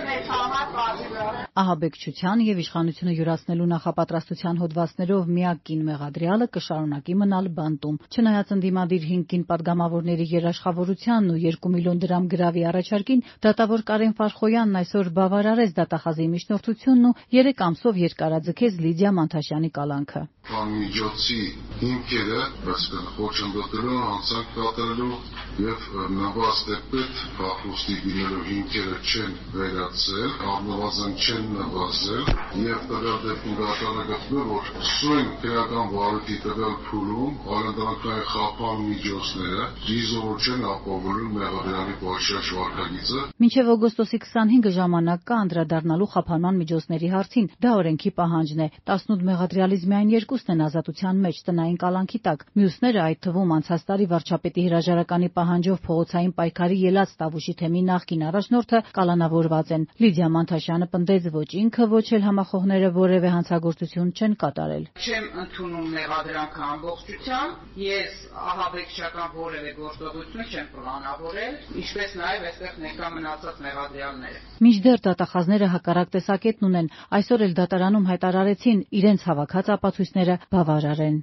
Ահաբեկչության եւ իշխանությունը յուրացնելու նախապատրաստության հոդվածներով միակ կին մեղադրյալը կշարունակի մնալ բանտում։ Չնայած ընդդիմադիր 5 կին պատգամավորների երաշխավորությանն ու 2 միլիոն դրամ գրավի առաջարկին, դատավոր Կարեն Ֆարխոյանն այսօր բավարարեց դատախազի միջնորդությունն ու 3 ամսով երկարաձգեց Լիդիա Մանթաշյանի կալանքը։ Միջոցի հիմքերը, բայց խոչընդոտելու, հանցանք կատարելու եւ նվաստեպետ փախուստի դիմելու հիմքերը չեն վերացել, առնվազն չեն նվազել եւ տվյալ դեպքում դատարանը գտնում, որ սույն քրեական վարույթի տվյալ փուլում արանդանքային խափան միջոցները դիզոր չեն ապահովում մեղադրյալի պաշարժ վարքագիծը։ Մինչև օգոստոսի 25-ը ժամանակ կա անդրադառնալու խափանման միջոցների հարցին, դա օրենքի պահանջն է։ 18 մեղադրյալից միայն 2-ն են ազատության մեջ տնային կալանքի տակ։ Մյուսները, այդ թվում անցած տարի վարչապետի հրաժարականի պահանջով փողոցային պայքարի ելած Տավուշի թեմի նախկին առաջնորդը կալանավորված են։ Լիդիա Մանթաշյանը պնդեց, ոչ ինքը, ոչ էլ համախոհները որևէ հանցագործություն չեն կատարել։ Չեմ ընդունում մեղադրանքը ամբողջությամբ, ես ահաբեկչական որևէ գործողություն չեմ պլանավորել, ինչպես նաև այստեղ ներկա մնացած մեղադրյալները։ Մինչդեռ դատախազները հակառակ տեսակետն ունեն, այսօր էլ դատարանում հայտարարեցին իրենց հավաքած ապացույցները բավարար են։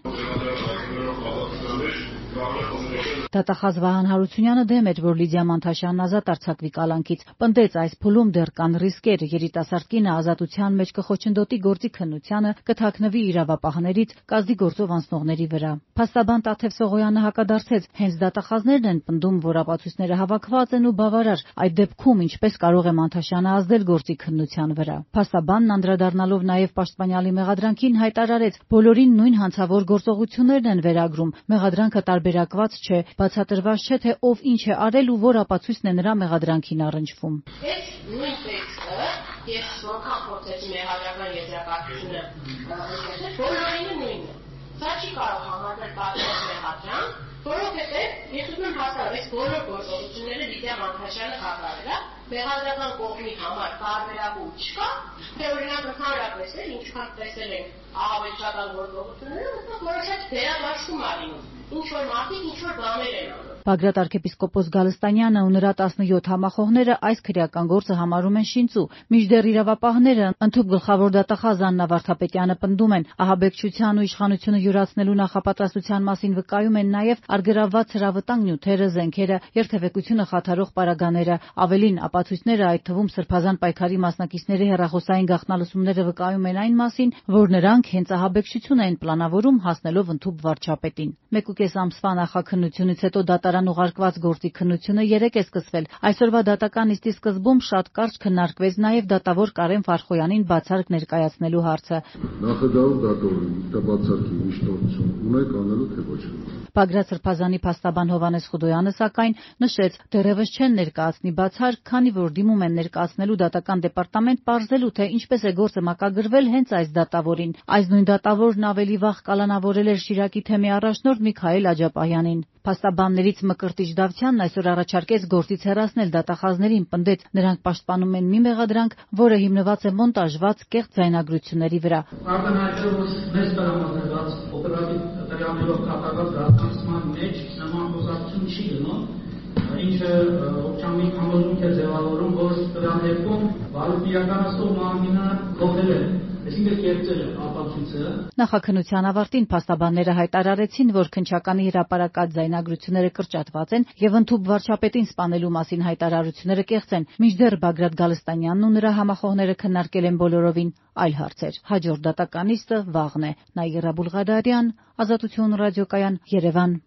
Դատախազ Վահան Հարությունյանը դեմ էր, որ Լիդիա Մանթաշյանն ազատ արձակվի կալանքից։ Պնդեց, այս փուլում դեռ կան ռիսկեր, երիտասարդ կինը ազատության մեջ կխոչընդոտի գործի քննությանը, կթաքնվի իրավապահներից, կազդի գործով անցնողների վրա։ Փաստաբան Տաթև Սողոյանը հակադարձեց, հենց դատախազներն են պնդում, որ ապացույցները հավաքված են ու բավարար, այդ դեպքում ինչպես կարող է Մանթաշյանը ազդել գործի քննության վրա։ Փաստաբանն անդրադառնալով նաև պաշտպանյալի մեղադրանքին հայտարարեց, բոլորին նույն հանցավոր գործողություններն են վերագրում, մեղադրանքը տարբերակված չէ, բացատրված չէ, թե ով ինչ է արել ու որ ապացույցն է նրա մեղադրանքին առնչվում։ Այս նույն տեքստը ես որքան փորձեցի մեղադրական եզրակացությունը ընդգրկել, բոլորինը նույնն է։ Սա չի կարող համարվել պատասխան մեղադրանք, որովհետև ես ուզում եմ հասկանալ, այս բոլոր գործողությունները Լիդիա Մանթաշյանը կատարել է, մեղադրական կողմի համար տարբերակում չկա, թե օրինակ ընդհանրապես էլ ինչքան տեսել ենք ահաբեկչական գործողությունները, որոշած դերակատարում է լինում։ Ինչ որ մարդիկ ինչ որ բաներ են անում։ Բագրատ arczepiskopos Գալստանյանը ու նրա 17 համախոհները այս քրեական գործը համարում են շինծու։ Մինչդեռ իրավապահները ընդհուպ գլխավոր դատախազ Աննա Վարդապետյանը պնդում են, ահաբեկչության ու իշխանությունը յուրացնելու նախապատրաստության մասին վկայում են նաև արգելավված հրավտանգ նյութերը, զենքերը, երթևեկությունը խաթարող պարագաները։ Ավելին, ապացույցները, այդ թվում սրբազան պայքարի մասնակիցների հեռախոսային գաղտնալսումները վկայում են այն մասին, որ նրանք հենց ահաբեկչություն են պլանավորում հասնելով ընդհուպ վարչապետին։ 1.5 ամսվա նախաքննությունից հետո դատարան ուղարկված գործի քննությունը 3 է սկսվել։ Այսօրվա դատական նիստի սկզբում շատ կարճ քննարկվեց նաև դատավոր Կարեն Ֆարխոյանին բացարկ ներկայացնելու հարցը։ Նախագահ դատորին բացարկի միջնորդություն ունեք անելու թե ոչ։ Բագրատ սրբազանի փաստաբան Հովհաննես Խուդոյանը սակայն նշեց, դեռևս չեն ներկայացնի բացարկ, քանի որ դիմում են ներկայացնելու դատական դեպարտամենտ պարզելու, թե ինչպես է գործը մակագրվել հենց այս դատավորին։ Այս նույն դատավորն ավելի վաղ կալանավորել էր Շիրակի թեմի առաջնորդ Միքայել Աջապահյանին։ Փաստաբաններից Մկրտիչ Դավթյանն այսօր առաջարկեց գործից հեռացնել դատախազներին, պնդեց, նրանք պաշտպանում են մի մեղադրանք, որը հիմնված է մոնտաժված կեղծ ձայնագրությունների վրա։ Ակնհայտել, որ մեծ տրամադրված օպերատիվ տրամադրող կատարված դատախազման մեջ նման խոսակցություն չի գնում, ինչը օգչամի համոզմունք է ձևավորում, որ դրան դեպքում վարույթիականացող մամինը կողել է։ Այսինքն կերտել է ապացույցը։ Նախաքննության ավարտին փաստաբանները հայտարարեցին, որ քննչականի հրապարակած ձայնագրությունները կրճատված են եւ ընդհուպ վարչապետին սպանելու մասին հայտարարությունները կեղծ են։ Մինչդեռ Բագրատ Գալստանյանն ու նրա համախոհները քննարկել են բոլորովին այլ հարցեր։ Հաջորդ դատական նիստը վաղն է։ Նաիրա Բուլղադարյան, Ազատություն ռադիոկայան, Երևան։